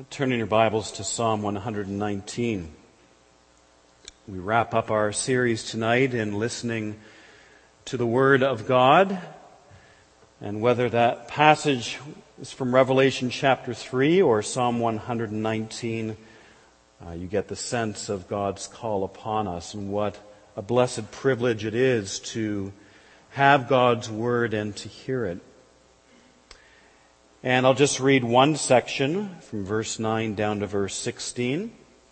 Turn in your Bibles to Psalm 119. We wrap up our series tonight in listening to the Word of God. And whether that passage is from Revelation chapter 3 or Psalm 119, you get the sense of God's call upon us and what a blessed privilege it is to have God's Word and to hear it. And I'll just read one section from verse 9 down to verse 16.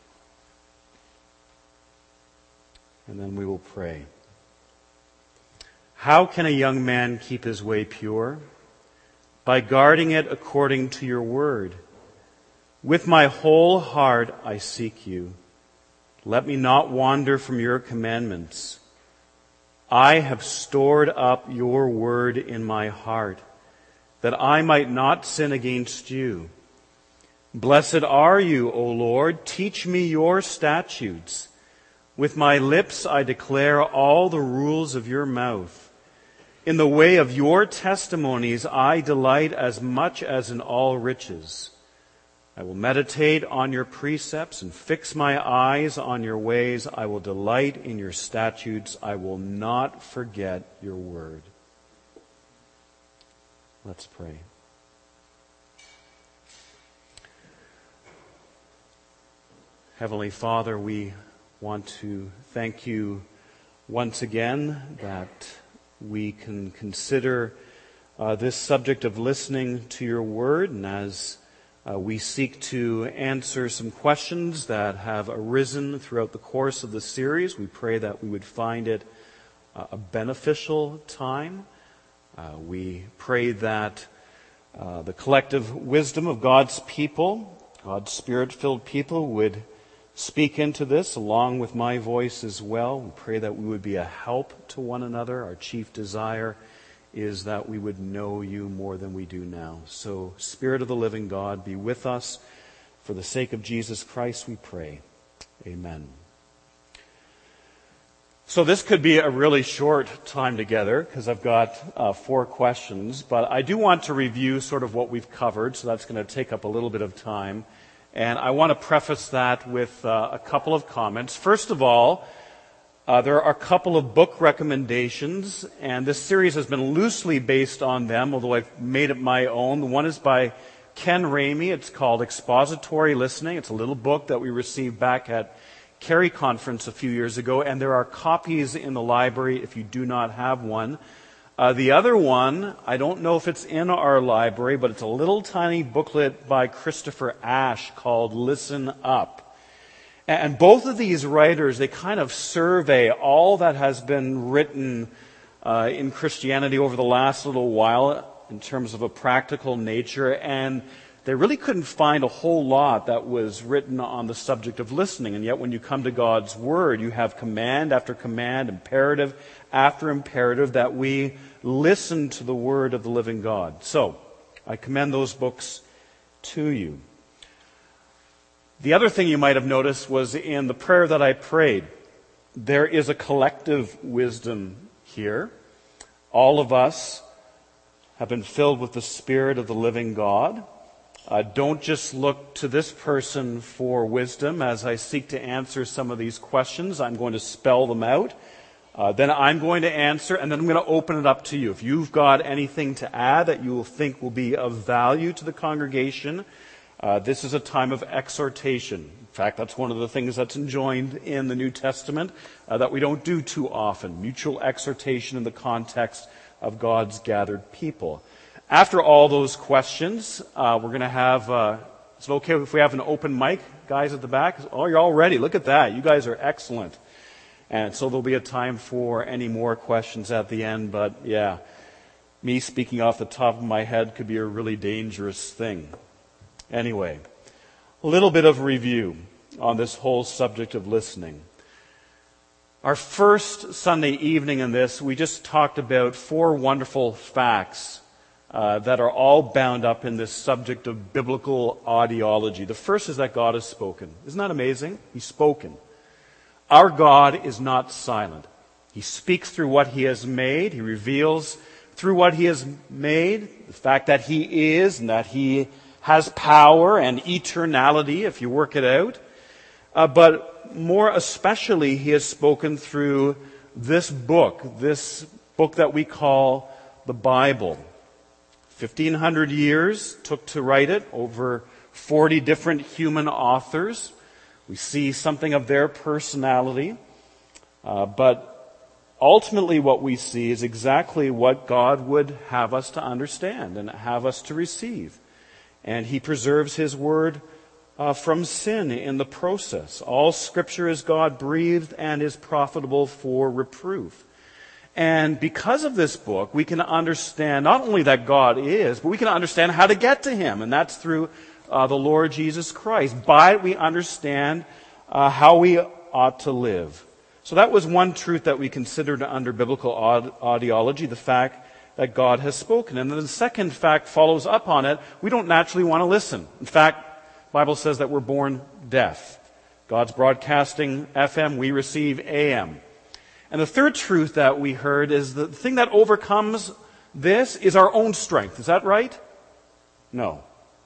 And then we will pray. How can a young man keep his way pure? By guarding it according to your word. With my whole heart I seek you. Let me not wander from your commandments. I have stored up your word in my heart, that I might not sin against you. Blessed are you, O Lord. Teach me your statutes. With my lips I declare all the rules of your mouth. In the way of your testimonies I delight as much as in all riches. I will meditate on your precepts and fix my eyes on your ways. I will delight in your statutes. I will not forget your word. Let's pray. Heavenly Father, we want to thank you once again that we can consider this subject of listening to your word, and as we seek to answer some questions that have arisen throughout the course of the series, we pray that we would find it a beneficial time. We pray that the collective wisdom of God's people, God's Spirit-filled people, would speak into this along with my voice as well. We pray that we would be a help to one another. Our chief desire is that we would know you more than we do now. So, Spirit of the living God, be with us. For the sake of Jesus Christ, we pray. Amen. So this could be a really short time together because I've got 4 questions, but I do want to review sort of what we've covered, so that's going to take up a little bit of time. And I want to preface that with a couple of comments. First of all, there are a couple of book recommendations, and this series has been loosely based on them, although I've made it my own. The one is by Ken Ramey. It's called Expository Listening. It's a little book that we received back at Carey Conference a few years ago, and there are copies in the library if you do not have one. The other one, I don't know if it's in our library, but it's a little tiny booklet by Christopher Ash called Listen Up. And both of these writers, they kind of survey all that has been written in Christianity over the last little while in terms of a practical nature, and they really couldn't find a whole lot that was written on the subject of listening. And yet when you come to God's Word, you have command after command, imperative after imperative, that we listen to the Word of the living God. So, I commend those books to you. The other thing you might have noticed was in the prayer that I prayed, there is a collective wisdom here. All of us have been filled with the Spirit of the living God. Don't just look to this person for wisdom. As I seek to answer some of these questions, I'm going to spell them out. Then I'm going to answer, and then I'm going to open it up to you. If you've got anything to add that you will think will be of value to the congregation, this is a time of exhortation. In fact, that's one of the things that's enjoined in the New Testament that we don't do too often. Mutual exhortation in the context of God's gathered people. After all those questions, we're going to have, is it okay if we have an open mic, guys at the back? Oh, you're all ready. Look at that. You guys are excellent. And so there'll be a time for any more questions at the end. But yeah, me speaking off the top of my head could be a really dangerous thing. Anyway, a little bit of review on this whole subject of listening. Our first Sunday evening in this, we just talked about 4 wonderful facts that are all bound up in this subject of biblical audiology. The first is that God has spoken. Isn't that amazing? He's spoken. Our God is not silent. He speaks through what He has made. He reveals through what He has made the fact that He is and that He has power and eternality if you work it out. But more especially, he has spoken through this book that we call the Bible. 1,500 years took to write it, over 40 different human authors. We see something of their personality. But ultimately what we see is exactly what God would have us to understand and have us to receive. And he preserves his word from sin in the process. All Scripture is God-breathed and is profitable for reproof. And because of this book, we can understand not only that God is, but we can understand how to get to him. And that's through the Lord Jesus Christ. By it, we understand how we ought to live. So that was one truth that we considered under biblical audiology, the fact that God has spoken. And then the second fact follows up on it. We don't naturally want to listen. In fact, the Bible says that we're born deaf. God's broadcasting FM, we receive AM. And the third truth that we heard is the thing that overcomes this is our own strength. Is that right? No.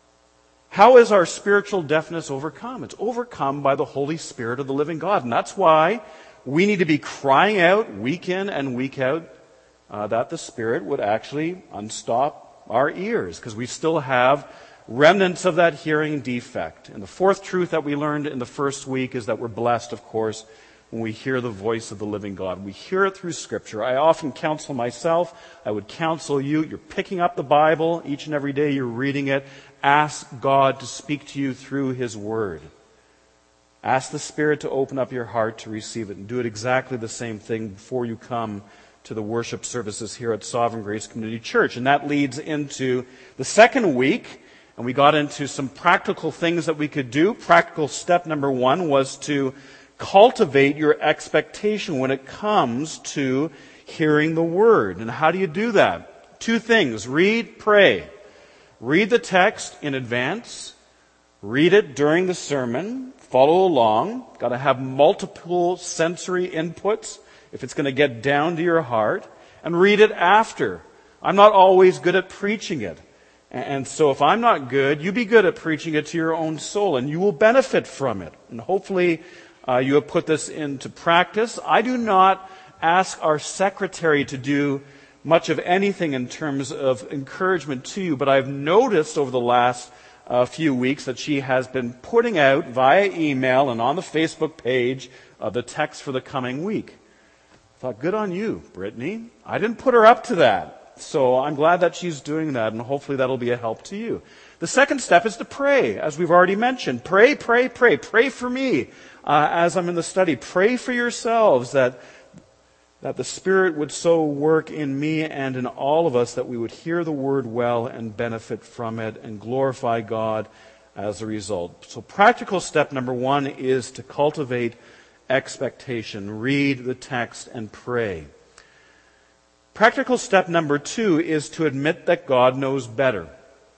How is our spiritual deafness overcome? It's overcome by the Holy Spirit of the living God. And that's why we need to be crying out week in and week out that the Spirit would actually unstop our ears, because we still have remnants of that hearing defect. And the fourth truth that we learned in the first week is that we're blessed, of course, when we hear the voice of the living God. We hear it through Scripture. I often counsel myself. I would counsel you. You're picking up the Bible each and every day. You're reading it. Ask God to speak to you through his word. Ask the Spirit to open up your heart to receive it, and do it exactly the same thing before you come to the worship services here at Sovereign Grace Community Church. And that leads into the second week, and we got into some practical things that we could do. Practical step number 1 was to cultivate your expectation when it comes to hearing the Word. And how do you do that? 2 things. Read, pray. Read the text in advance. Read it during the sermon. Follow along. Got to have multiple sensory inputs if it's going to get down to your heart. And read it after. I'm not always good at preaching it. And so if I'm not good, you be good at preaching it to your own soul, and you will benefit from it. And hopefully you have put this into practice. I do not ask our secretary to do much of anything in terms of encouragement to you, but I've noticed over the last few weeks that she has been putting out via email and on the Facebook page the text for the coming week. I thought, good on you, Brittany. I didn't put her up to that. So I'm glad that she's doing that, and hopefully that'll be a help to you. The second step is to pray, as we've already mentioned. Pray, pray, pray. Pray for me as I'm in the study. Pray for yourselves that the Spirit would so work in me and in all of us that we would hear the Word well and benefit from it and glorify God as a result. So practical step number 1 is to cultivate expectation. Read the text and pray. Practical step number 2 is to admit that God knows better.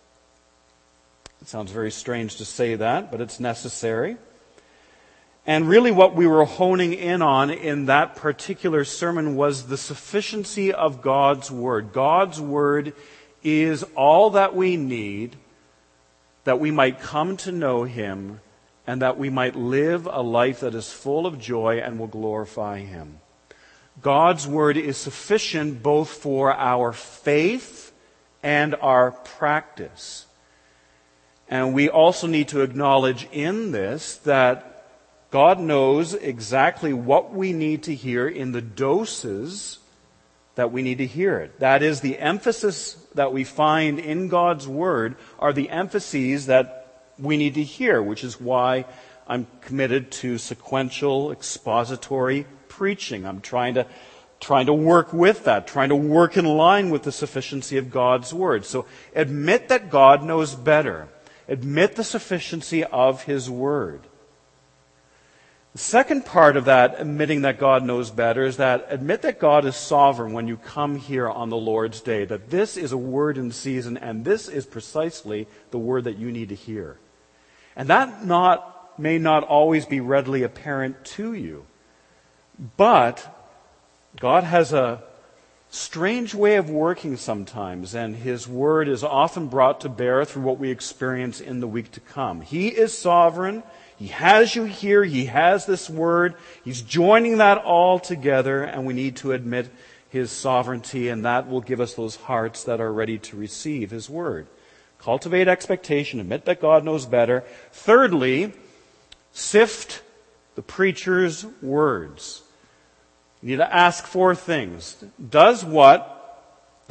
It sounds very strange to say that, but it's necessary. And really what we were honing in on in that particular sermon was the sufficiency of God's Word. God's Word is all that we need that we might come to know Him and that we might live a life that is full of joy and will glorify Him. God's Word is sufficient both for our faith and our practice. And we also need to acknowledge in this that God knows exactly what we need to hear in the doses that we need to hear it. That is, the emphasis that we find in God's Word are the emphases that we need to hear, which is why I'm committed to sequential expository preaching. I'm trying to work with that, trying to work in line with the sufficiency of God's Word. So admit that God knows better. Admit the sufficiency of His Word. The second part of that, admitting that God knows better, is that admit that God is sovereign when you come here on the Lord's Day, that this is a word in season, and this is precisely the word that you need to hear. And that may not always be readily apparent to you, but God has a strange way of working sometimes, and His Word is often brought to bear through what we experience in the week to come. He is sovereign. He has you here. He has this Word. He's joining that all together, and we need to admit His sovereignty, and that will give us those hearts that are ready to receive His Word. Cultivate expectation. Admit that God knows better. Thirdly, sift the preacher's words. You need to ask 4 things. Does what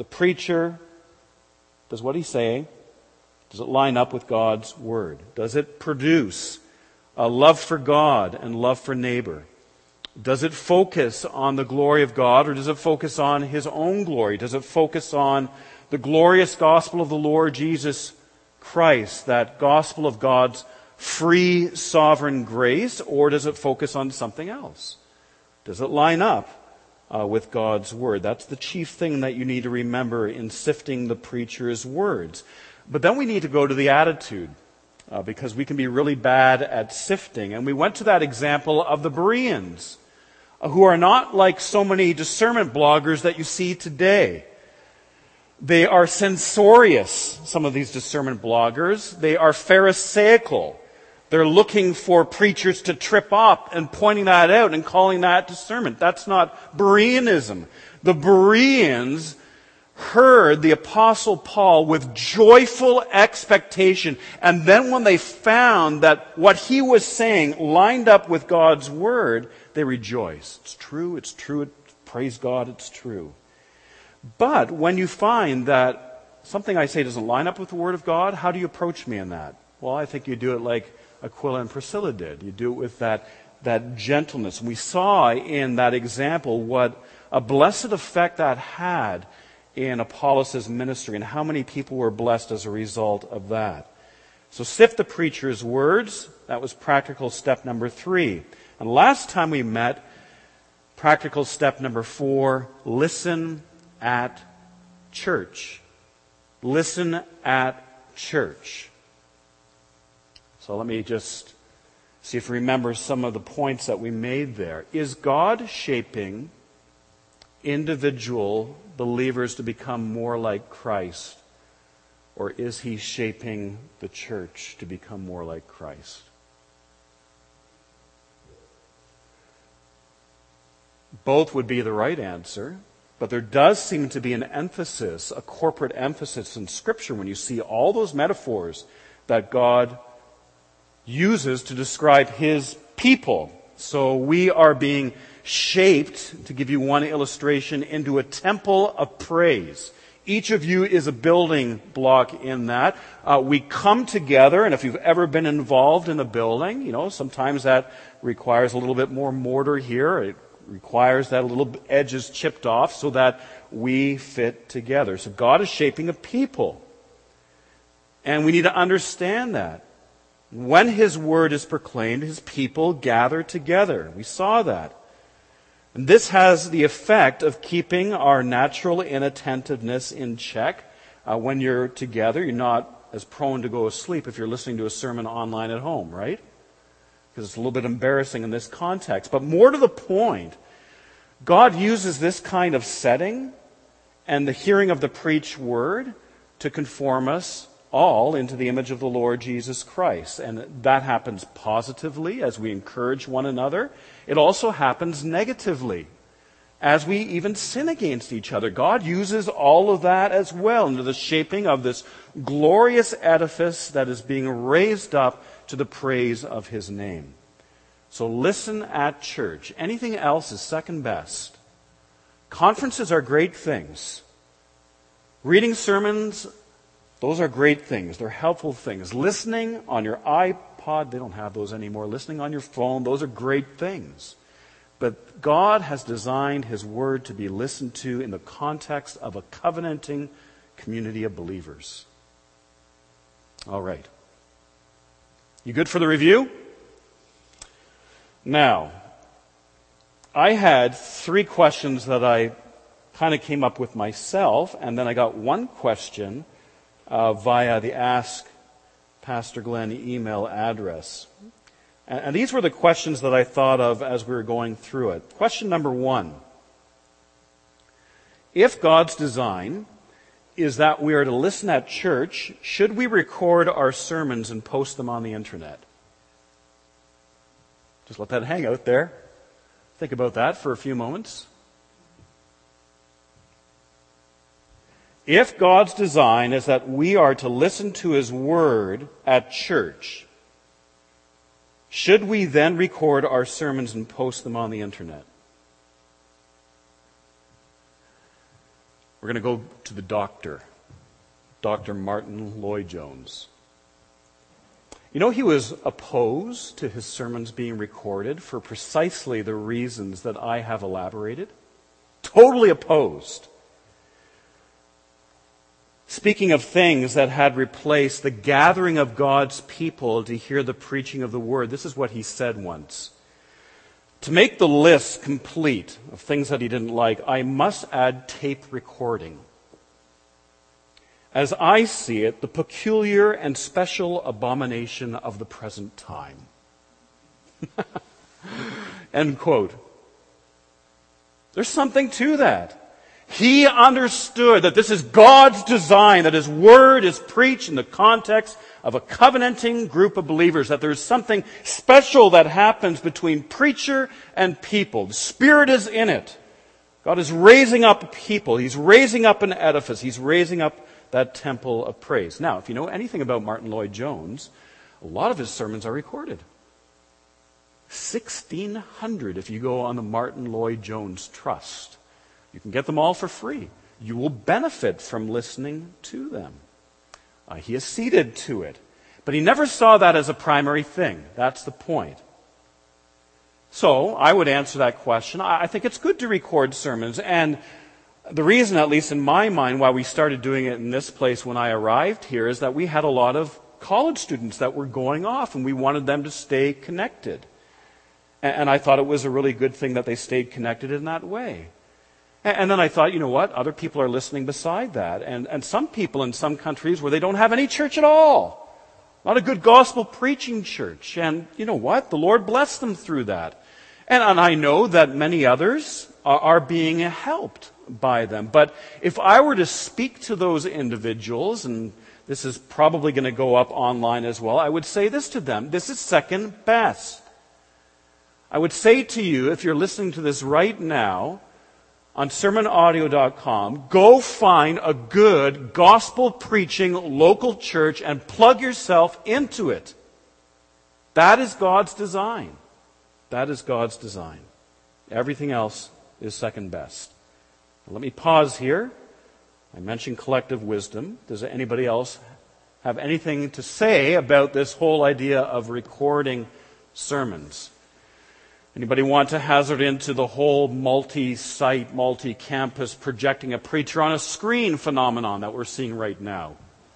he's saying, does it line up with God's Word? Does it produce a love for God and love for neighbor? Does it focus on the glory of God, or does it focus on His own glory? Does it focus on the glorious gospel of the Lord Jesus Christ, that gospel of God's free, sovereign grace, or does it focus on something else? Does it line up with God's Word? That's the chief thing that you need to remember in sifting the preacher's words. But then we need to go to the attitude, because we can be really bad at sifting. And we went to that example of the Bereans, who are not like so many discernment bloggers that you see today. They are censorious, some of these discernment bloggers. They are pharisaical. They're looking for preachers to trip up and pointing that out and calling that discernment. That's not Bereanism. The Bereans heard the Apostle Paul with joyful expectation, and then when they found that what he was saying lined up with God's Word, they rejoiced. It's true, praise God, it's true. But when you find that something I say doesn't line up with the Word of God, how do you approach me in that? Well, I think you do it like Aquila and Priscilla did. You do it with that gentleness. We saw in that example what a blessed effect that had in Apollos' ministry and how many people were blessed as a result of that. So sift the preacher's words. That was practical step number 3. And last time we met, practical step number 4, listen at church. Listen at church. So let me just see if you remember some of the points that we made there. Is God shaping individual believers to become more like Christ? Or is He shaping the church to become more like Christ? Both would be the right answer, but there does seem to be an emphasis, a corporate emphasis in Scripture when you see all those metaphors that God uses to describe His people. So we are being shaped, to give you one illustration, into a temple of praise. Each of you is a building block in that. We come together, and if you've ever been involved in a building, sometimes that requires a little bit more mortar here. It requires that a little edge is chipped off so that we fit together. So God is shaping a people. And we need to understand that. When His Word is proclaimed, His people gather together. We saw that. And this has the effect of keeping our natural inattentiveness in check. When you're together, you're not as prone to go asleep if you're listening to a sermon online at home, right? Because it's a little bit embarrassing in this context. But more to the point, God uses this kind of setting and the hearing of the preached Word to conform us all into the image of the Lord Jesus Christ. And that happens positively as we encourage one another. It also happens negatively as we even sin against each other. God uses all of that as well into the shaping of this glorious edifice that is being raised up to the praise of His name. So listen at church. Anything else is second best. Conferences are great things. Reading sermons, those are great things. They're helpful things. Listening on your iPod, they don't have those anymore. Listening on your phone, those are great things. But God has designed His Word to be listened to in the context of a covenanting community of believers. All right. You good for the review? Now, I had 3 questions that I kind of came up with myself, and then I got one question via the Ask Pastor Glenn email address. And these were the questions that I thought of as we were going through it. Question number 1. If God's design is that we are to listen at church, should we record our sermons and post them on the internet? Just let that hang out there. Think about that for a few moments. If God's design is that we are to listen to His Word at church, should we then record our sermons and post them on the internet? We're going to go to the doctor, Dr. Martin Lloyd-Jones. You know, he was opposed to his sermons being recorded for precisely the reasons that I have elaborated. Totally opposed. Speaking of things that had replaced the gathering of God's people to hear the preaching of the Word, this is what he said once. To make the list complete of things that he didn't like, I must add tape recording. As I see it, the peculiar and special abomination of the present time. End quote. There's something to that. He understood that this is God's design, that His Word is preached in the context of a covenanting group of believers, that there's something special that happens between preacher and people. The Spirit is in it. God is raising up a people. He's raising up an edifice. He's raising up that temple of praise. Now, if you know anything about Martin Lloyd-Jones, a lot of his sermons are recorded. 1,600 if you go on the Martin Lloyd-Jones Trust. You can get them all for free. You will benefit from listening to them. He acceded to it. But he never saw that as a primary thing. That's the point. So, I would answer that question. I think it's good to record sermons. And the reason, at least in my mind, why we started doing it in this place when I arrived here is that we had a lot of college students that were going off and we wanted them to stay connected. And I thought it was a really good thing that they stayed connected in that way. And then I thought, you know what? Other people are listening beside that. And some people in some countries where they don't have any church at all. Not a good gospel preaching church. And you know what? The Lord blessed them through that. And I know that many others are being helped by them. But if I were to speak to those individuals, and this is probably going to go up online as well, I would say this to them. This is second best. I would say to you, if you're listening to this right now, on sermonaudio.com, go find a good gospel-preaching local church and plug yourself into it. That is God's design. That is God's design. Everything else is second best. Now, let me pause here. I mentioned collective wisdom. Does anybody else have anything to say about this whole idea of recording sermons? Anybody want to hazard into the whole multi-site, multi-campus projecting a preacher on a screen phenomenon that we're seeing right now?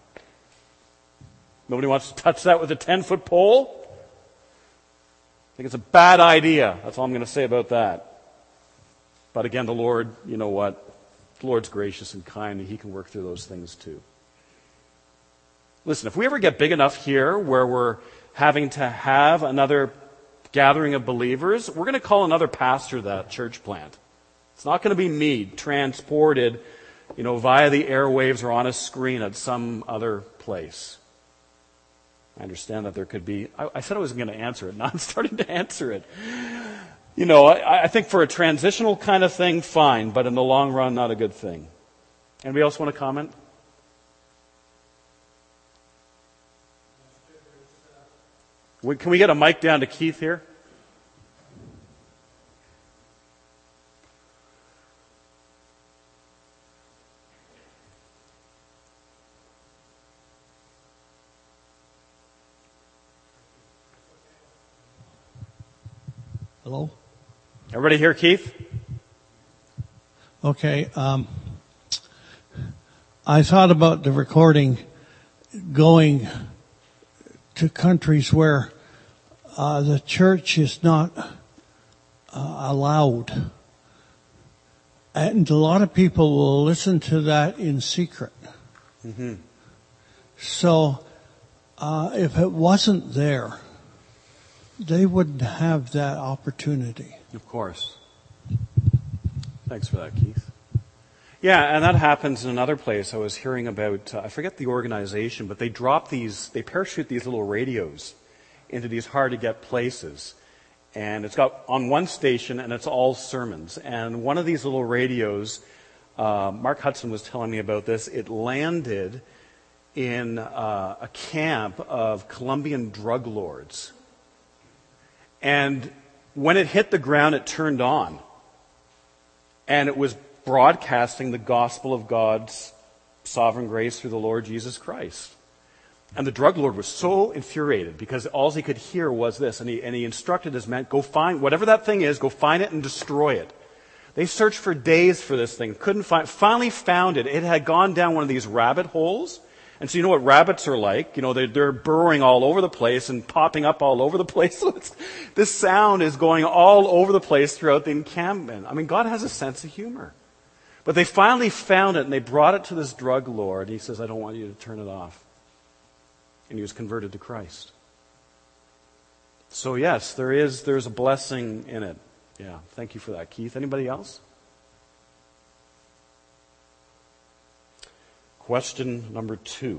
Nobody wants to touch that with a 10-foot pole? I think it's a bad idea. That's all I'm going to say about that. But again, the Lord, you know what? The Lord's gracious and kind, and He can work through those things too. Listen, if we ever get big enough here where we're having to have another gathering of believers, we're going to call another pastor that church plant. It's not going to be me transported, via the airwaves or on a screen at some other place. I understand that there could be, I said I wasn't going to answer it. Now I'm starting to answer it. I think for a transitional kind of thing, fine, but in the long run, not a good thing. Anybody else want to comment? Can we get a mic down to Keith here? Hello? Everybody hear Keith? Okay. I thought about the recording going to countries where the church is not allowed. And a lot of people will listen to that in secret. Mm-hmm. So if it wasn't there, they wouldn't have that opportunity. Of course. Thanks for that, Keith. Yeah, and that happens in another place. I was hearing about, I forget the organization, but they parachute these little radios into these hard-to-get places. And it's got on one station, and it's all sermons. And one of these little radios, Mark Hudson was telling me about this, it landed in a camp of Colombian drug lords. And when it hit the ground, it turned on. And it was broadcasting the gospel of God's sovereign grace through the Lord Jesus Christ. And the drug lord was so infuriated because all he could hear was this. And he instructed his men, go find, whatever that thing is, go find it and destroy it. They searched for days for this thing, finally found it. It had gone down one of these rabbit holes. And so you know what rabbits are like. You know, they're burrowing all over the place and popping up all over the place. So this sound is going all over the place throughout the encampment. I mean, God has a sense of humor. But they finally found it, and they brought it to this drug lord. He says, I don't want you to turn it off. And he was converted to Christ. So yes, there's a blessing in it. Yeah, thank you for that, Keith. Anybody else? Question number 2.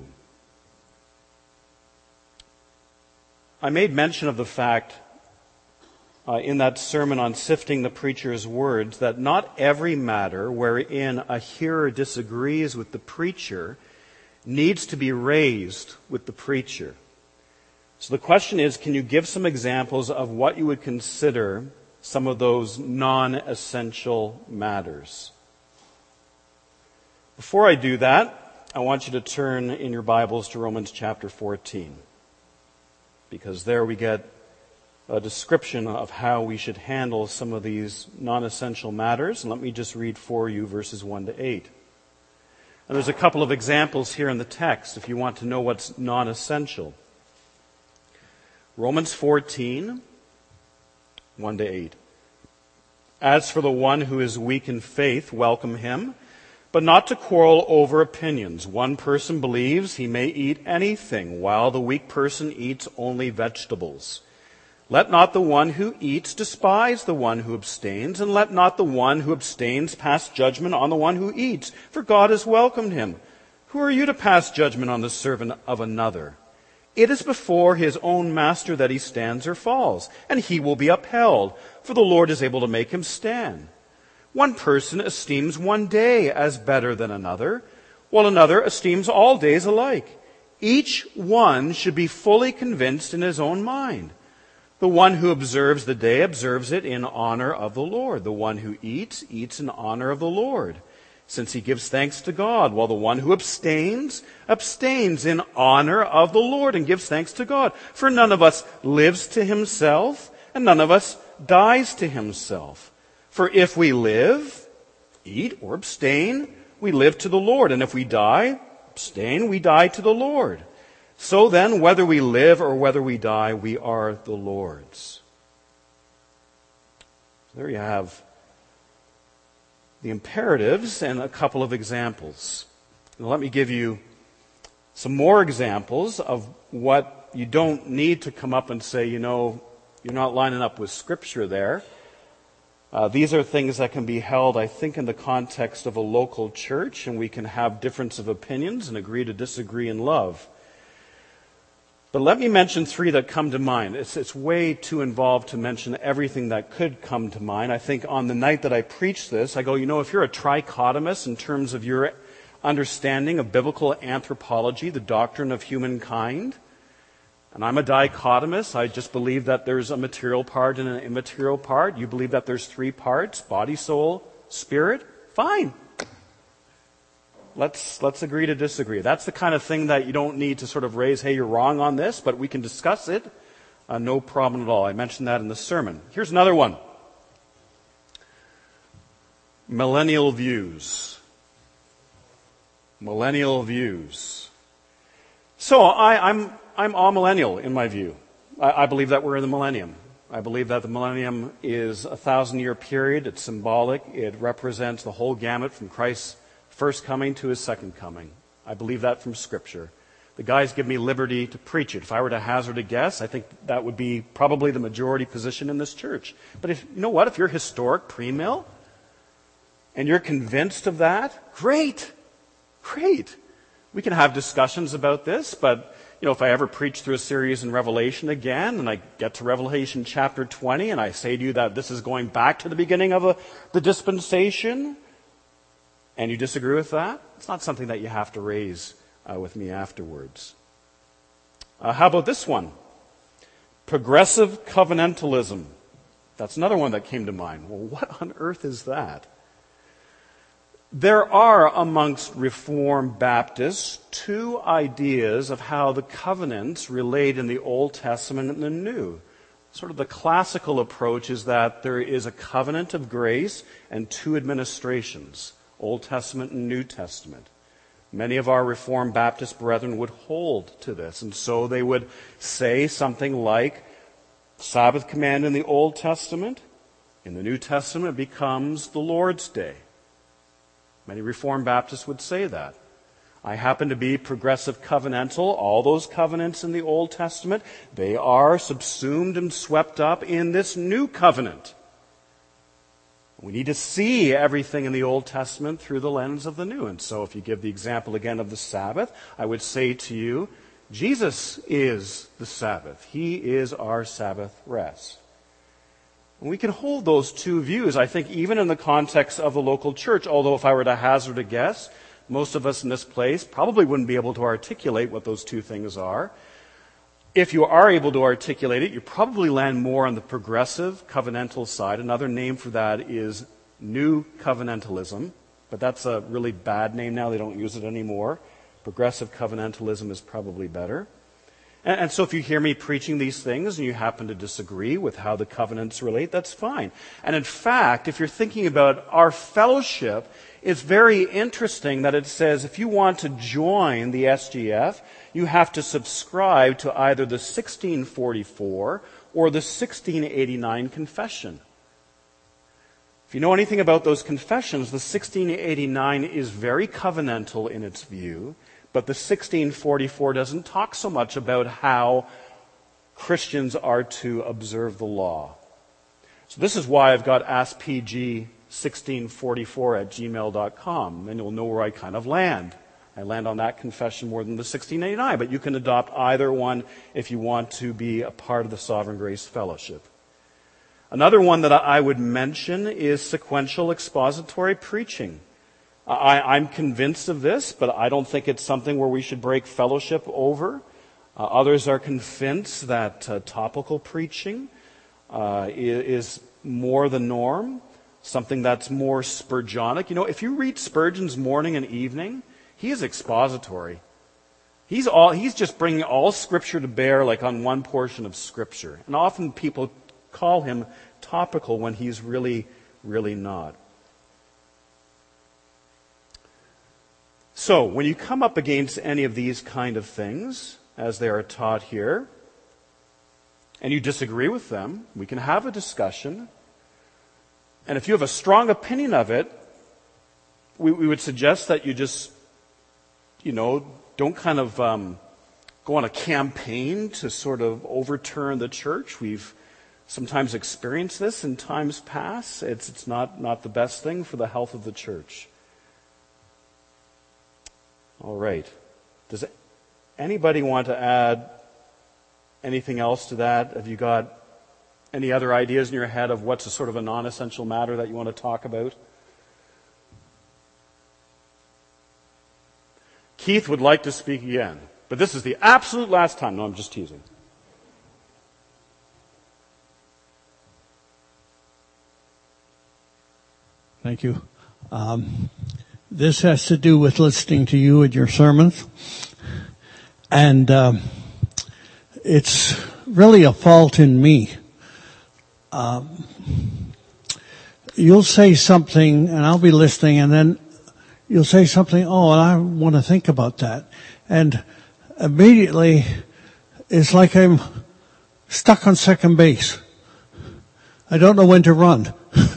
I made mention of the fact in that sermon on sifting the preacher's words that not every matter wherein a hearer disagrees with the preacher needs to be raised with the preacher. So the question is, can you give some examples of what you would consider some of those non-essential matters? Before I do that, I want you to turn in your Bibles to Romans chapter 14, because there we get a description of how we should handle some of these non-essential matters. And let me just read for you verses 1 to 8. And there's a couple of examples here in the text if you want to know what's non-essential. Romans 14, 1 to 8. As for the one who is weak in faith, welcome him, but not to quarrel over opinions. One person believes he may eat anything, while the weak person eats only vegetables. Let not the one who eats despise the one who abstains, and let not the one who abstains pass judgment on the one who eats, for God has welcomed him. Who are you to pass judgment on the servant of another? It is before his own master that he stands or falls, and he will be upheld, for the Lord is able to make him stand. One person esteems one day as better than another, while another esteems all days alike. Each one should be fully convinced in his own mind. The one who observes the day observes it in honor of the Lord. The one who eats, eats in honor of the Lord, since he gives thanks to God, while the one who abstains, abstains in honor of the Lord and gives thanks to God. For none of us lives to himself, and none of us dies to himself. For if we live, eat, or abstain, we live to the Lord. And if we die, abstain, we die to the Lord. So then, whether we live or whether we die, we are the Lord's. So there you have the imperatives and a couple of examples. Now let me give you some more examples of what you don't need to come up and say, you know, you're not lining up with Scripture there. These are things that can be held, I think, in the context of a local church, and we can have difference of opinions and agree to disagree in love. But let me mention 3 that come to mind. It's way too involved to mention everything that could come to mind. I think on the night that I preached this, I go, you know, if you're a trichotomist in terms of your understanding of biblical anthropology, the doctrine of humankind, and I'm a dichotomist, I just believe that there's a material part and an immaterial part. You believe that there's 3 parts, body, soul, spirit, fine. Let's agree to disagree. That's the kind of thing that you don't need to sort of raise, hey, you're wrong on this, but we can discuss it. No problem at all. I mentioned that in the sermon. Here's another one. Millennial views. Millennial views. So I'm all millennial in my view. I believe that we're in the millennium. I believe that the millennium is a 1,000-year period. It's symbolic. It represents the whole gamut from Christ's first coming to his second coming. I believe that from Scripture. The guys give me liberty to preach it. If I were to hazard a guess, I think that would be probably the majority position in this church. But you know what? If you're historic pre-mill, and you're convinced of that, great. We can have discussions about this, but if I ever preach through a series in Revelation again, and I get to Revelation chapter 20, and I say to you that this is going back to the beginning of the dispensation, and you disagree with that, it's not something that you have to raise with me afterwards. How about this one? Progressive covenantalism. That's another one that came to mind. Well, what on earth is that? There are amongst Reformed Baptists two ideas of how the covenants relate in the Old Testament and the New. Sort of the classical approach is that there is a covenant of grace and two administrations, Old Testament and New Testament. Many of our Reformed Baptist brethren would hold to this, and so they would say something like, Sabbath command in the Old Testament, in the New Testament it becomes the Lord's Day. Many Reformed Baptists would say that. I happen to be progressive covenantal. All those covenants in the Old Testament, they are subsumed and swept up in this new covenant. We need to see everything in the Old Testament through the lens of the New. And so if you give the example again of the Sabbath, I would say to you, Jesus is the Sabbath. He is our Sabbath rest. And we can hold those two views, I think, even in the context of the local church, although if I were to hazard a guess, most of us in this place probably wouldn't be able to articulate what those two things are. If you are able to articulate it, you probably land more on the progressive covenantal side. Another name for that is New Covenantalism, but that's a really bad name now. They don't use it anymore. Progressive covenantalism is probably better. And so if you hear me preaching these things and you happen to disagree with how the covenants relate, that's fine. And in fact, if you're thinking about our fellowship, it's very interesting that it says if you want to join the SGF, you have to subscribe to either the 1644 or the 1689 confession. If you know anything about those confessions, the 1689 is very covenantal in its view, but the 1644 doesn't talk so much about how Christians are to observe the law. So this is why I've got askpg1644@gmail.com, and you'll know where I kind of land. I land on that confession more than the 1689, but you can adopt either one if you want to be a part of the Sovereign Grace Fellowship. Another one that I would mention is sequential expository preaching. I'm convinced of this, but I don't think it's something where we should break fellowship over. Others are convinced that topical preaching is more the norm, something that's more Spurgeonic. If you read Spurgeon's Morning and Evening, he is expository. He's just bringing all Scripture to bear like on one portion of Scripture. And often people call him topical when he's really, really not. So, when you come up against any of these kind of things, as they are taught here, and you disagree with them, we can have a discussion. And if you have a strong opinion of it, we would suggest that you just, don't kind of go on a campaign to sort of overturn the church. We've sometimes experienced this in times past. It's not the best thing for the health of the church. All right. Does anybody want to add anything else to that? Have you got any other ideas in your head of what's a sort of a non-essential matter that you want to talk about? Keith would like to speak again, but this is the absolute last time. No, I'm just teasing. Thank you. This has to do with listening to you and your sermons. And it's really a fault in me. You'll say something, and I'll be listening, and then you'll say something, and I want to think about that. And immediately, it's like I'm stuck on second base. I don't know when to run.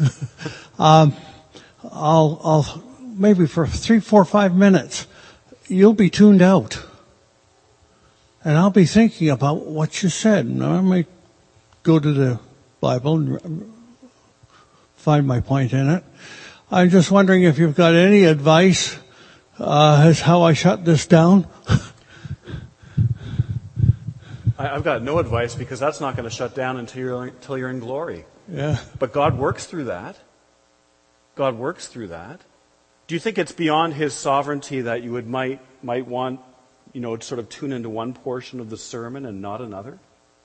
I'll maybe for 3, 4, 5 minutes, you'll be tuned out. And I'll be thinking about what you said. And I might go to the Bible and find my point in it. I'm just wondering if you've got any advice as how I shut this down. I've got no advice because that's not going to shut down until you're in glory. Yeah. But God works through that. God works through that. Do you think it's beyond His sovereignty that you might want, to sort of tune into one portion of the sermon and not another?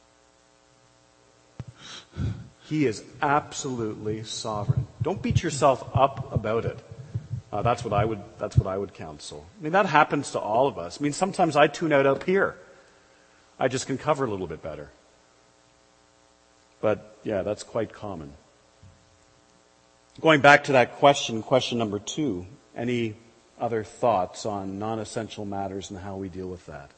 He is absolutely sovereign. Don't beat yourself up about it. That's what I would counsel. I mean, that happens to all of us. I mean, sometimes I tune out up here. I just can cover a little bit better. But yeah, that's quite common. Going back to that question number 2, any other thoughts on non-essential matters and how we deal with that?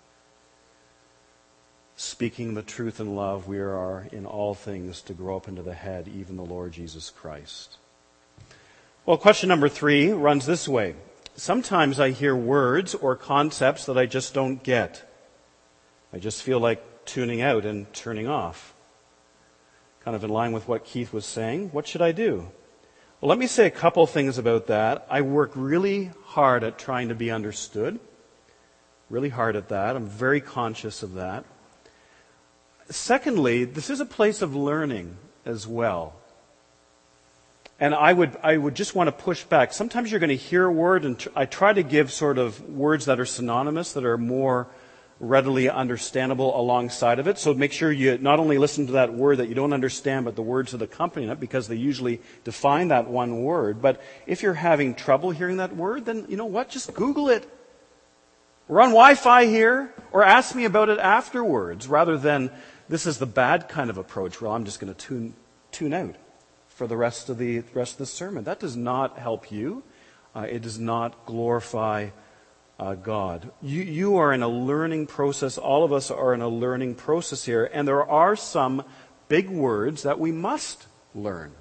Speaking the truth in love, we are in all things to grow up into the head, even the Lord Jesus Christ. Well, question number 3 runs this way. Sometimes I hear words or concepts that I just don't get. I just feel like tuning out and turning off. Kind of in line with what Keith was saying. What should I do? Well, let me say a couple things about that. I work really hard at trying to be understood. Really hard at that. I'm very conscious of that. Secondly, this is a place of learning as well. And I would just want to push back. Sometimes you're going to hear a word, and I try to give sort of words that are synonymous, that are more readily understandable alongside of it. So make sure you not only listen to that word that you don't understand, but the words that accompany it, because they usually define that one word. But if you're having trouble hearing that word, then you know what? Just Google it. We're on Wi-Fi here, or ask me about it afterwards, rather than this is the bad kind of approach. Well, I'm just going to tune out for the rest of the sermon. That does not help you. It does not glorify God. You are in a learning process. All of us are in a learning process here. And there are some big words that we must learn.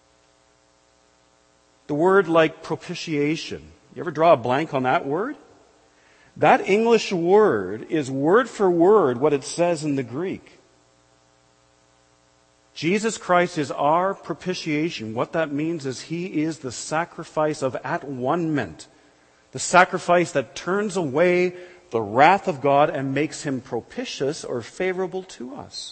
The word like propitiation. You ever draw a blank on that word? That English word is word for word what it says in the Greek. Jesus Christ is our propitiation. What that means is He is the sacrifice of at-one-ment. The sacrifice that turns away the wrath of God and makes Him propitious or favorable to us.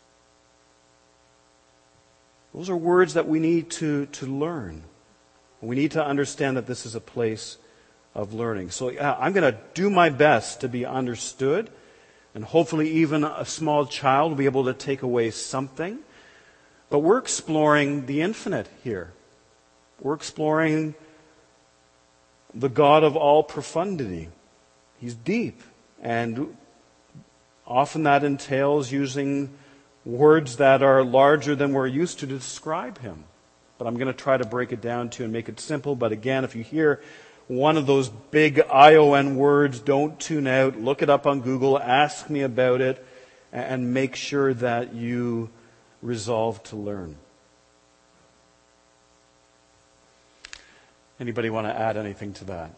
Those are words that we need to learn. We need to understand that this is a place of learning. So I'm going to do my best to be understood, and hopefully even a small child will be able to take away something. But we're exploring the infinite here. We're exploring the God of all profundity. He's deep. And often that entails using words that are larger than we're used to describe Him. But I'm going to try to break it down to and make it simple. But again, if you hear one of those big ION words, don't tune out. Look it up on Google. Ask me about it. And make sure that you resolve to learn. Anybody want to add anything to that?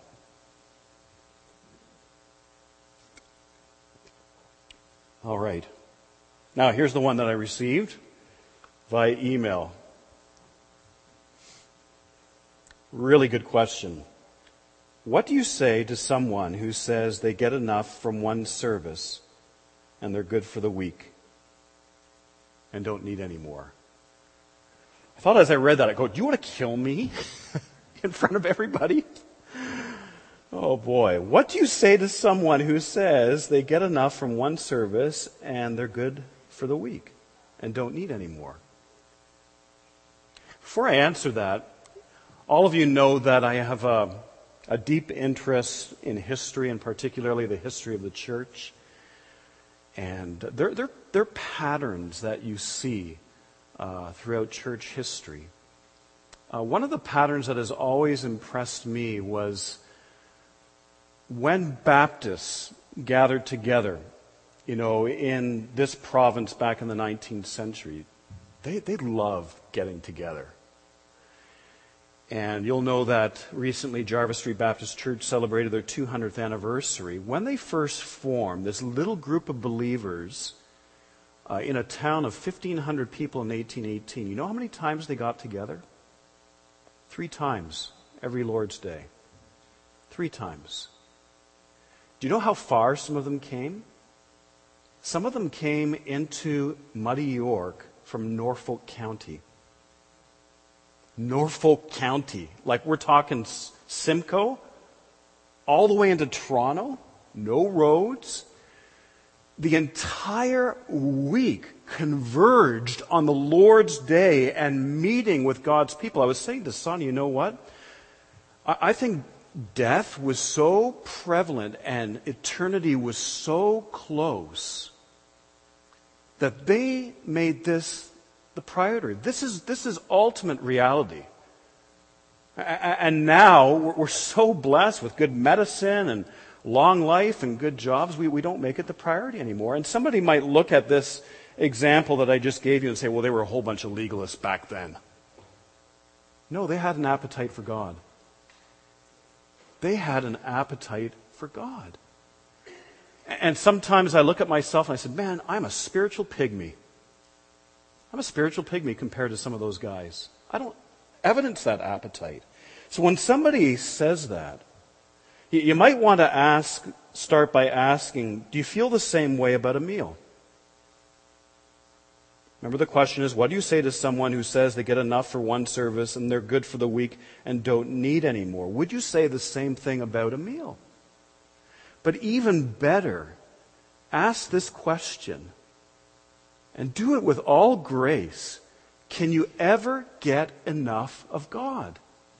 All right. Now, here's the one that I received via email. Really good question. What do you say to someone who says they get enough from one service and they're good for the week and don't need any more? I thought as I read that, I go, do you want to kill me in front of everybody? Oh boy. What do you say to someone who says they get enough from one service and they're good for the week and don't need any more? Before I answer that, all of you know that I have a deep interest in history, and particularly the history of the church. And there are patterns that you see throughout church history. One of the patterns that has always impressed me was when Baptists gathered together, in this province back in the 19th century, they loved getting together. And you'll know that recently Jarvis Street Baptist Church celebrated their 200th anniversary. When they first formed, this little group of believers in a town of 1,500 people in 1818, you know how many times they got together? 3 times. every Lord's Day. 3 times. Do you know how far some of them came? Some of them came into muddy York from Norfolk County. Norfolk County. Like we're talking Simcoe, all the way into Toronto, no roads. The entire week converged on the Lord's Day and meeting with God's people. I was saying to Sonny, you know what? I think death was so prevalent and eternity was so close that they made this the priority. This is ultimate reality. And now we're so blessed with good medicine and long life and good jobs, we don't make it the priority anymore. And somebody might look at this example that I just gave you and say, well, they were a whole bunch of legalists back then. No, they had an appetite for God. They had an appetite for God. And sometimes I look at myself and I said, man, I'm a spiritual pygmy. I'm a spiritual pygmy compared to some of those guys. I don't evidence that appetite. So when somebody says that, you might want to start by asking, do you feel the same way about a meal? Remember, the question is, what do you say to someone who says they get enough for one service and they're good for the week and don't need any more? Would you say the same thing about a meal? But even better, ask this question, and do it with all grace. Can you ever get enough of God?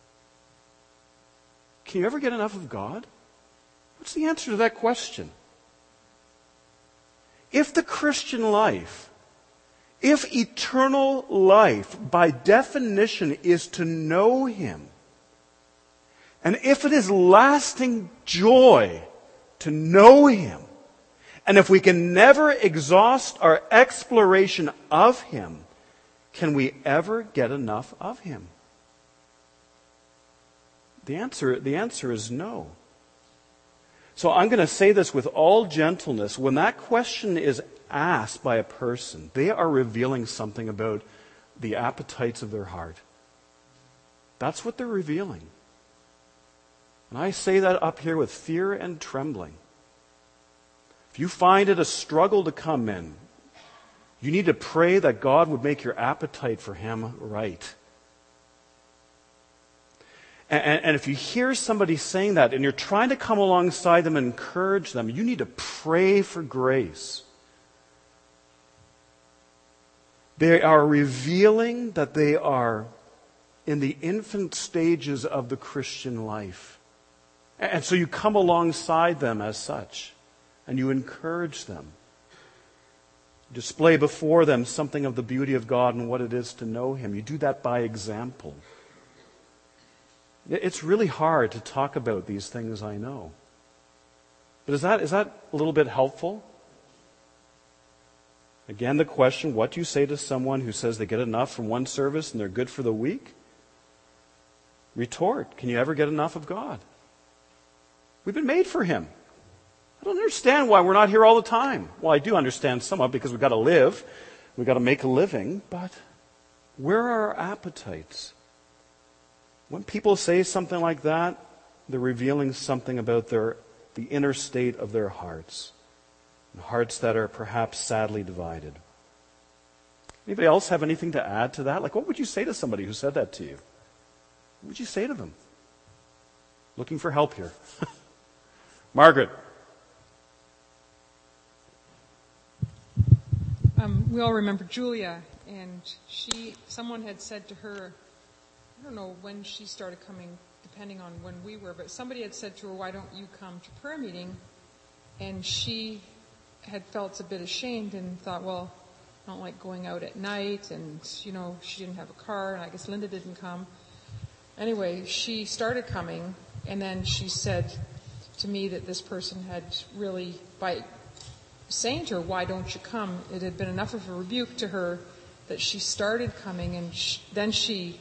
Can you ever get enough of God? What's the answer to that question? If the Christian life, if eternal life, by definition, is to know Him, and if it is lasting joy to know Him, and if we can never exhaust our exploration of Him, can we ever get enough of Him? The answer is no. So I'm going to say this with all gentleness. When that question is asked by a person, they are revealing something about the appetites of their heart. That's what they're revealing. And I say that up here with fear and trembling. If you find it a struggle to come in, you need to pray that God would make your appetite for Him right. And if you hear somebody saying that and you're trying to come alongside them and encourage them, you need to pray for grace. They are revealing that they are in the infant stages of the Christian life. And so you come alongside them as such, and you encourage them. Display before them something of the beauty of God and what it is to know Him. You do that by example. It's really hard to talk about these things, I know. But is that a little bit helpful? Again, the question, what do you say to someone who says they get enough from one service and they're good for the week? Retort, can you ever get enough of God? We've been made for Him. I don't understand why we're not here all the time. Well, I do understand somewhat because we've got to live. We've got to make a living. But where are our appetites? When people say something like that, they're revealing something about the inner state of their hearts. Hearts that are perhaps sadly divided. Anybody else have anything to add to that? Like, what would you say to somebody who said that to you? What would you say to them? Looking for help here. Margaret. We all remember Julia, and someone had said to her, I don't know when she started coming, depending on when we were, but somebody had said to her, why don't you come to prayer meeting? And she had felt a bit ashamed and thought, well, I don't like going out at night, and, she didn't have a car, and I guess Linda didn't come. Anyway, she started coming, and then she said to me that this person had really, by saying to her, why don't you come, it had been enough of a rebuke to her that she started coming, and then she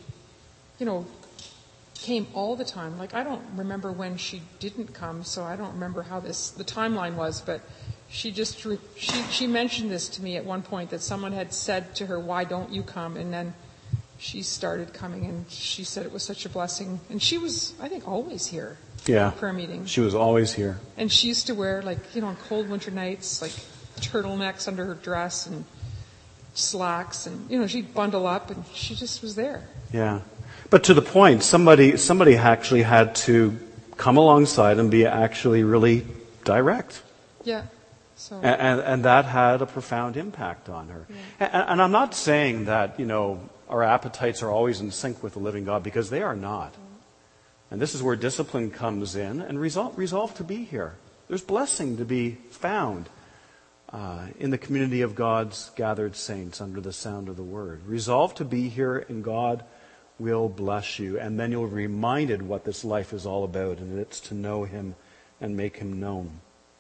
came all the time. Like, I don't remember when she didn't come, so I don't remember how the timeline was, but she mentioned this to me at one point, that someone had said to her, why don't you come? And then she started coming, and she said it was such a blessing. And she was, I think, always here. Yeah. Prayer meeting. She was always here. And she used to wear, like, on cold winter nights, like turtlenecks under her dress and slacks, and she'd bundle up, and she just was there. Yeah. But to the point, somebody actually had to come alongside and be actually really direct. Yeah. So. And that had a profound impact on her. Yeah. And I'm not saying that, our appetites are always in sync with the living God, because they are not. And this is where discipline comes in, and resolve to be here. There's blessing to be found in the community of God's gathered saints under the sound of the word. Resolve to be here, and God will bless you. And then you'll be reminded what this life is all about, and it's to know him and make him known.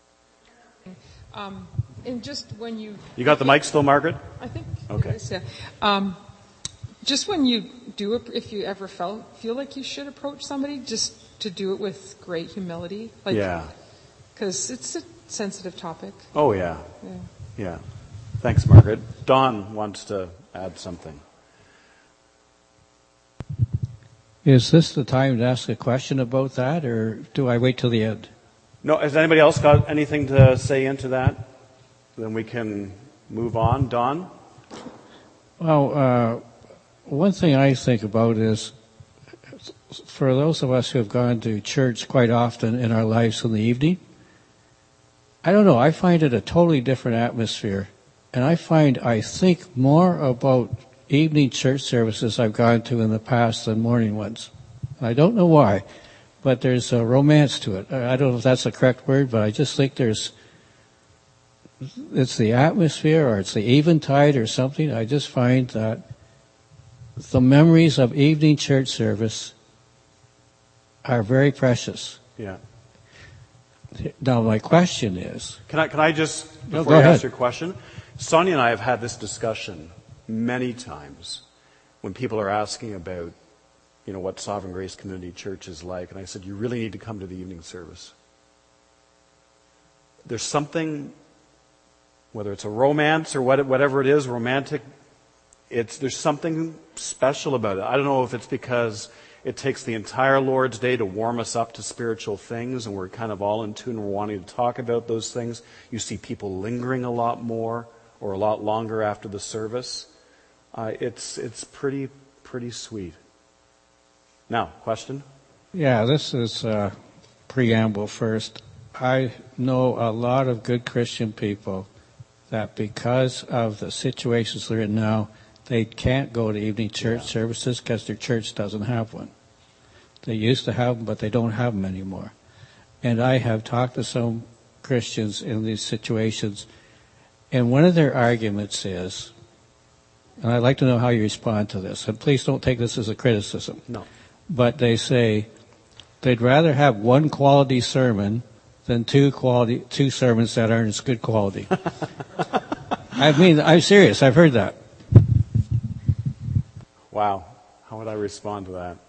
And just when you got the mic still, Margaret? I think okay. It is, yeah. Just when you do it, if you ever feel like you should approach somebody, just to do it with great humility. Yeah. Because it's a sensitive topic. Oh, yeah. Yeah. Thanks, Margaret. Don wants to add something. Is this the time to ask a question about that, or do I wait till the end? No, has anybody else got anything to say into that? Then we can move on. Don? Well, one thing I think about is, for those of us who have gone to church quite often in our lives in the evening, I don't know, I find it a totally different atmosphere. And I think more about evening church services I've gone to in the past than morning ones. I don't know why, but there's a romance to it. I don't know if that's the correct word, but I just think it's the atmosphere, or it's the eventide or something. I just find that the memories of evening church service are very precious. Yeah. Now my question is... Can I just, before go you ahead. ask your question, Sonia and I have had this discussion many times when people are asking about, what Sovereign Grace Community Church is like. And I said, you really need to come to the evening service. There's something, whether it's a romance or whatever it is, romantic, there's something special about it. I don't know if it's because it takes the entire Lord's Day to warm us up to spiritual things, and we're kind of all in tune, and we're wanting to talk about those things. You see people lingering a lot more or a lot longer after the service. It's pretty sweet. Now, question? Yeah, this is preamble first. I know a lot of good Christian people that because of the situations they're in now, they can't go to evening church services because their church doesn't have one. They used to have them, but they don't have them anymore. And I have talked to some Christians in these situations, and one of their arguments is, and I'd like to know how you respond to this, and please don't take this as a criticism. No. But they say they'd rather have one quality sermon than two sermons that aren't as good quality. I mean, I'm serious. I've heard that. Wow. How would I respond to that?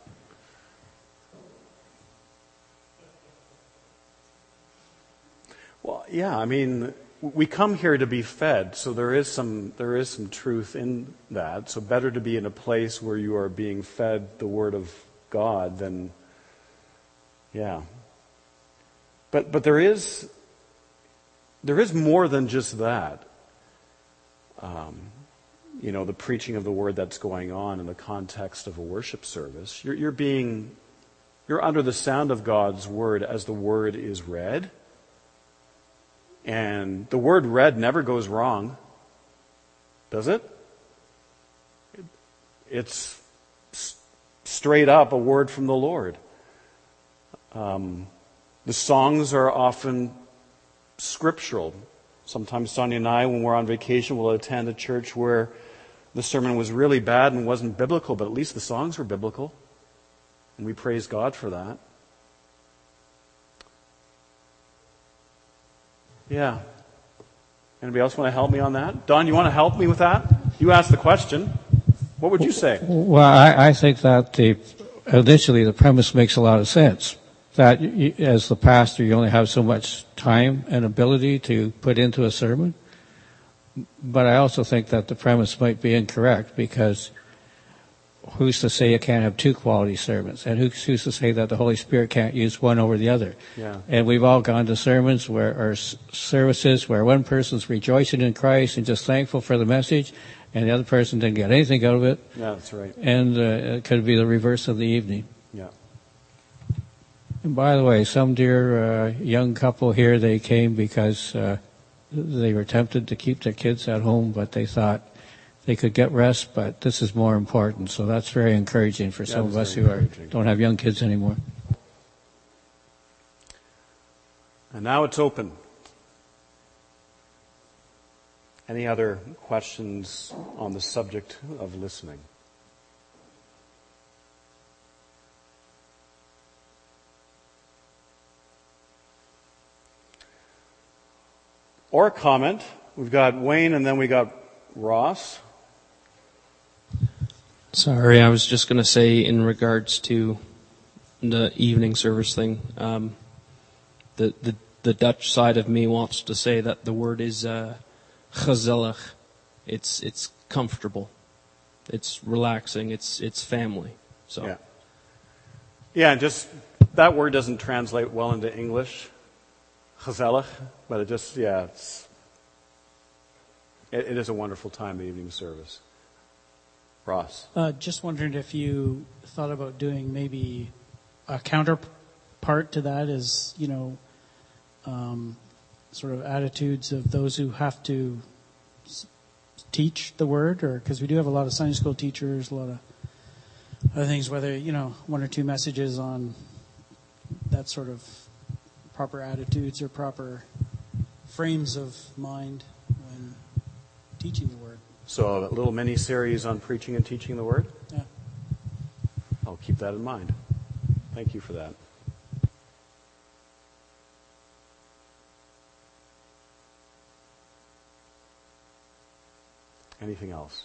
Well, yeah, I mean, we come here to be fed, so there is some truth in that. So better to be in a place where you are being fed the Word of God than, yeah. But there is more than just that. The preaching of the Word that's going on in the context of a worship service. You're under the sound of God's Word as the Word is read. And the word read never goes wrong, does it? It's straight up a word from the Lord. The songs are often scriptural. Sometimes Sonia and I, when we're on vacation, will attend a church where the sermon was really bad and wasn't biblical, but at least the songs were biblical. And we praise God for that. Yeah. Anybody else want to help me on that? Don, you want to help me with that? You asked the question. What would you say? Well, I think that initially the premise makes a lot of sense. That as the pastor, you only have so much time and ability to put into a sermon. But I also think that the premise might be incorrect, because who's to say you can't have two quality sermons? And who's to say that the Holy Spirit can't use one over the other? Yeah. And we've all gone to sermons or services where one person's rejoicing in Christ and just thankful for the message, and the other person didn't get anything out of it. Yeah, that's right. And it could be the reverse of the evening. Yeah. And by the way, some dear young couple here, they came because they were tempted to keep their kids at home, but they thought they could get rest, but this is more important. So that's very encouraging for some of us who don't have young kids anymore. And now it's open. Any other questions on the subject of listening? Or a comment. We've got Wayne and then we got Ross. Sorry, I was just going to say in regards to the evening service thing, the Dutch side of me wants to say that the word is gezellig. It's comfortable. It's relaxing. It's family. So yeah, just that word doesn't translate well into English, gezellig, but it just it is a wonderful time, the evening service. Ross. Just wondering if you thought about doing maybe a counterpart to that is, sort of attitudes of those who have to teach the word, or because we do have a lot of Sunday school teachers, a lot of other things, whether, one or two messages on that sort of proper attitudes or proper frames of mind when teaching the word. So a little mini-series on preaching and teaching the Word? Yeah. I'll keep that in mind. Thank you for that. Anything else?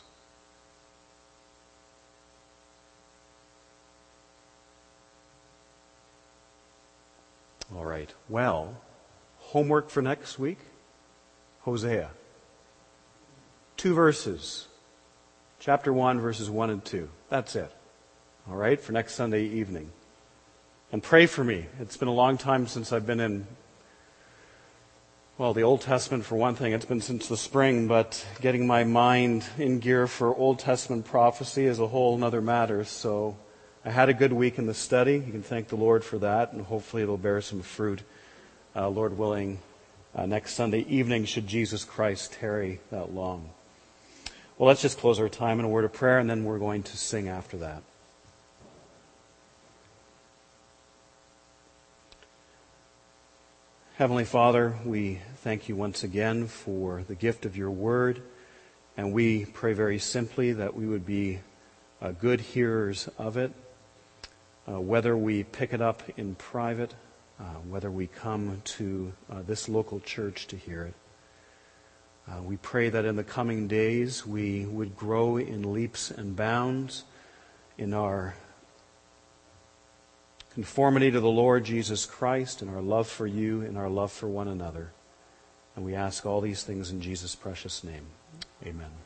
All right. Well, homework for next week, Hosea. 2 verses. Chapter 1, verses 1 and 2. That's it. All right, for next Sunday evening. And pray for me. It's been a long time since I've been in, the Old Testament for one thing. It's been since the spring, but getting my mind in gear for Old Testament prophecy is a whole other matter. So I had a good week in the study. You can thank the Lord for that, and hopefully it'll bear some fruit, Lord willing, next Sunday evening, should Jesus Christ tarry that long. Well, let's just close our time in a word of prayer, and then we're going to sing after that. Heavenly Father, we thank you once again for the gift of your word, and we pray very simply that we would be good hearers of it, whether we pick it up in private, whether we come to this local church to hear it. We pray that in the coming days we would grow in leaps and bounds in our conformity to the Lord Jesus Christ, in our love for you, in our love for one another. And we ask all these things in Jesus' precious name. Amen.